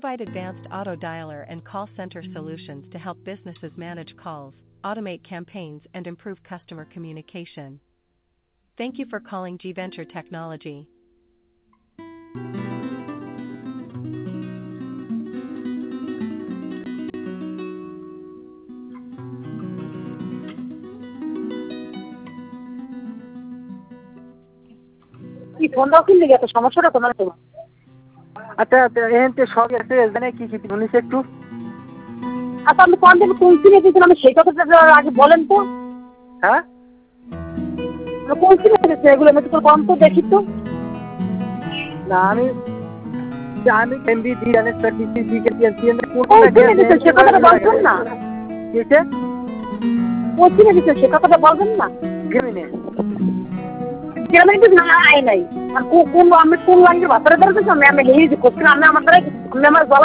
provide advanced auto dialer and call center solutions to help businesses manage calls, automate campaigns, and improve customer communication. Thank you for calling G-Venture Technology. কি phone দাও কিনলে এত সমস্যাটা তোমার তোমার? আচ্ছা এখানে সব আছে জানে কি কি শুনিস একটু? আচ্ছা আমি কোন দিন কোন কিনে দিয়েছিলাম সেই কথাটা আগে বলেন তো। হ্যাঁ কোন কিনে দিয়েছে এগুলো আমি তো কম তো দেখি তো। না আমি এমবি ডি এনএস টিসি ডিকেটিএসি এর কোন কিনে দিয়েছে সে কথাটা বলবেন না? কিসে? কোন কিনে দিয়েছে সে কথাটা বলবেন না? গেমিনে গেমিনে তো না আই নাই আর কোন আমি কোন লাইনের বাতারে ধরতেছ আমি হেই যে কোশ্চেন আমি আমার দ্বারা আমি আমার